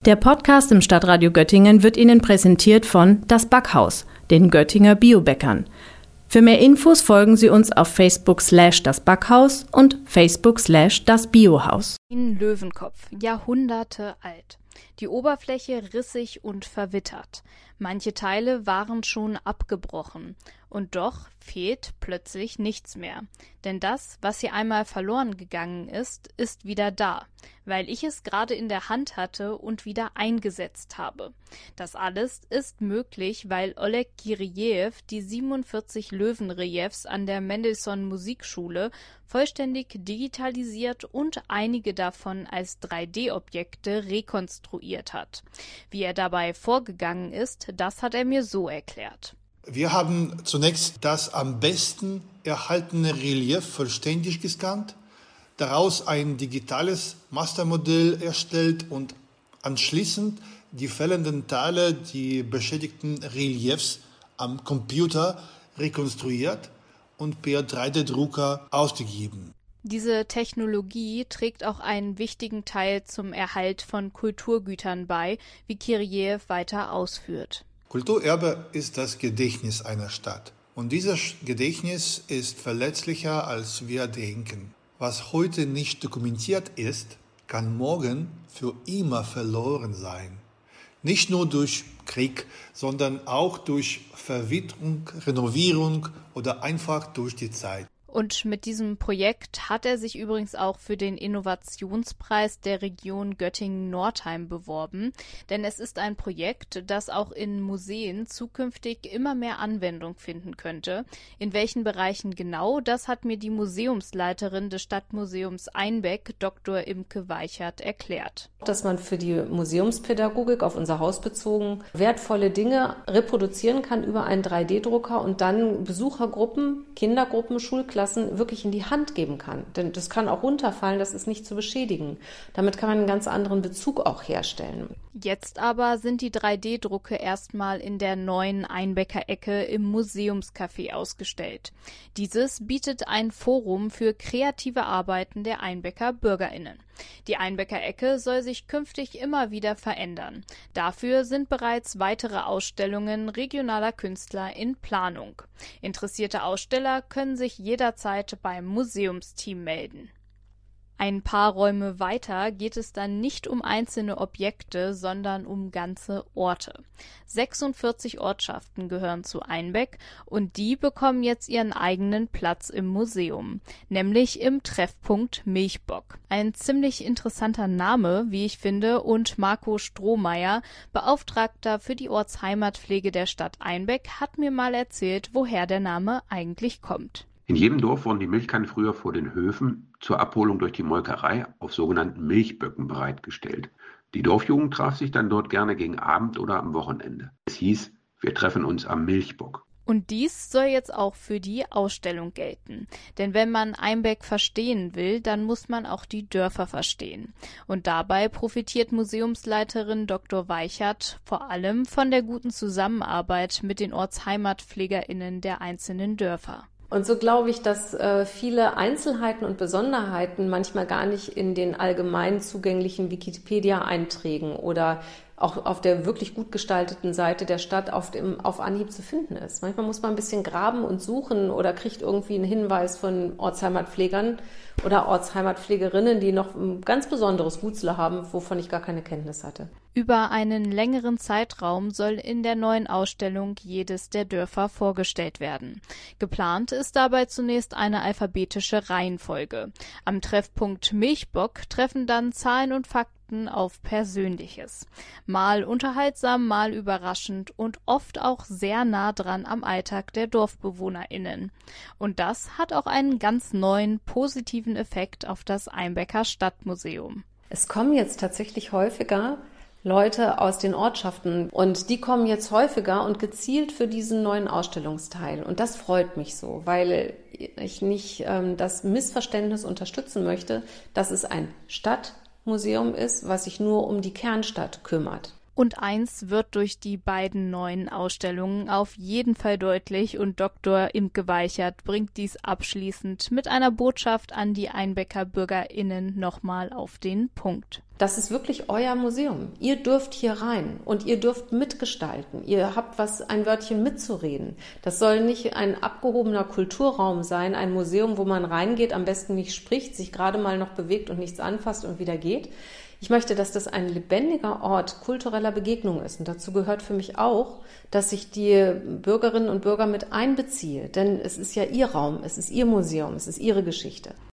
Der Podcast im Stadtradio Göttingen wird Ihnen präsentiert von Das Backhaus, den Göttinger Biobäckern. Für mehr Infos folgen Sie uns auf Facebook/Das Backhaus und Facebook/Das Biohaus. Ein Löwenkopf, Jahrhunderte alt. Die Oberfläche rissig und verwittert. Manche Teile waren schon abgebrochen. Und doch fehlt plötzlich nichts mehr. Denn das, was hier einmal verloren gegangen ist, ist wieder da, weil ich es gerade in der Hand hatte und wieder eingesetzt habe. Das alles ist möglich, weil Oleg Kirijew die 47 Löwenreliefs an der Mendelssohn Musikschule vollständig digitalisiert und einige davon als 3D-Objekte rekonstruiert hat. Wie er dabei vorgegangen ist, das hat er mir so erklärt. Wir haben zunächst das am besten erhaltene Relief vollständig gescannt, daraus ein digitales Mastermodell erstellt und anschließend die fehlenden Teile, die beschädigten Reliefs am Computer rekonstruiert und per 3D-Drucker ausgegeben. Diese Technologie trägt auch einen wichtigen Teil zum Erhalt von Kulturgütern bei, wie Kirijew weiter ausführt. Kulturerbe ist das Gedächtnis einer Stadt. Und dieses Gedächtnis ist verletzlicher, als wir denken. Was heute nicht dokumentiert ist, kann morgen für immer verloren sein. Nicht nur durch Krieg, sondern auch durch Verwitterung, Renovierung oder einfach durch die Zeit. Und mit diesem Projekt hat er sich übrigens auch für den Innovationspreis der Region Göttingen-Nordheim beworben. Denn es ist ein Projekt, das auch in Museen zukünftig immer mehr Anwendung finden könnte. In welchen Bereichen genau, das hat mir die Museumsleiterin des Stadtmuseums Einbeck, Dr. Imke Weichert, erklärt. Dass man für die Museumspädagogik auf unser Haus bezogen wertvolle Dinge reproduzieren kann über einen 3D-Drucker und dann Besuchergruppen, Kindergruppen, Schulklassen wirklich in die Hand geben kann. Denn das kann auch runterfallen, das ist nicht zu beschädigen. Damit kann man einen ganz anderen Bezug auch herstellen. Jetzt aber sind die 3D-Drucke erstmal in der neuen Einbecker Ecke im Museumscafé ausgestellt. Dieses bietet ein Forum für kreative Arbeiten der Einbecker BürgerInnen. Die Einbecker Ecke soll sich künftig immer wieder verändern. Dafür sind bereits weitere Ausstellungen regionaler Künstler in Planung. Interessierte Aussteller können sich jederzeit beim Museumsteam melden. Ein paar Räume weiter geht es dann nicht um einzelne Objekte, sondern um ganze Orte. 46 Ortschaften gehören zu Einbeck und die bekommen jetzt ihren eigenen Platz im Museum, nämlich im Treffpunkt Milchbock. Ein ziemlich interessanter Name, wie ich finde, und Marco Strohmeier, Beauftragter für die Ortsheimatpflege der Stadt Einbeck, hat mir mal erzählt, woher der Name eigentlich kommt. In jedem Dorf wurden die Milchkannen früher vor den Höfen zur Abholung durch die Molkerei auf sogenannten Milchböcken bereitgestellt. Die Dorfjugend traf sich dann dort gerne gegen Abend oder am Wochenende. Es hieß, wir treffen uns am Milchbock. Und dies soll jetzt auch für die Ausstellung gelten. Denn wenn man Einbeck verstehen will, dann muss man auch die Dörfer verstehen. Und dabei profitiert Museumsleiterin Dr. Weichert vor allem von der guten Zusammenarbeit mit den OrtsheimatpflegerInnen der einzelnen Dörfer. Und so glaube ich, dass viele Einzelheiten und Besonderheiten manchmal gar nicht in den allgemein zugänglichen Wikipedia-Einträgen oder auch auf der wirklich gut gestalteten Seite der Stadt auf Anhieb zu finden ist. Manchmal muss man ein bisschen graben und suchen oder kriegt irgendwie einen Hinweis von Ortsheimatpflegern oder Ortsheimatpflegerinnen, die noch ein ganz besonderes Gutsle haben, wovon ich gar keine Kenntnis hatte. Über einen längeren Zeitraum soll in der neuen Ausstellung jedes der Dörfer vorgestellt werden. Geplant ist dabei zunächst eine alphabetische Reihenfolge. Am Treffpunkt Milchbock treffen dann Zahlen und Fakten auf Persönliches. Mal unterhaltsam, mal überraschend und oft auch sehr nah dran am Alltag der DorfbewohnerInnen. Und das hat auch einen ganz neuen, positiven Effekt auf das Einbecker Stadtmuseum. Es kommen jetzt tatsächlich häufiger Leute aus den Ortschaften und die kommen jetzt häufiger und gezielt für diesen neuen Ausstellungsteil. Und das freut mich so, weil ich nicht das Missverständnis unterstützen möchte, dass es ein Stadtmuseum ist, was sich nur um die Kernstadt kümmert. Und eins wird durch die beiden neuen Ausstellungen auf jeden Fall deutlich und Dr. Imke Weichert bringt dies abschließend mit einer Botschaft an die Einbecker BürgerInnen nochmal auf den Punkt. das ist wirklich euer Museum. Ihr dürft hier rein und ihr dürft mitgestalten. Ihr habt ein Wörtchen mitzureden. Das soll nicht ein abgehobener Kulturraum sein, ein Museum, wo man reingeht, am besten nicht spricht, sich gerade mal noch bewegt und nichts anfasst und wieder geht. Ich möchte, dass das ein lebendiger Ort kultureller Begegnung ist. Und dazu gehört für mich auch, dass ich die Bürgerinnen und Bürger mit einbeziehe. Denn es ist ja ihr Raum, es ist ihr Museum, es ist ihre Geschichte.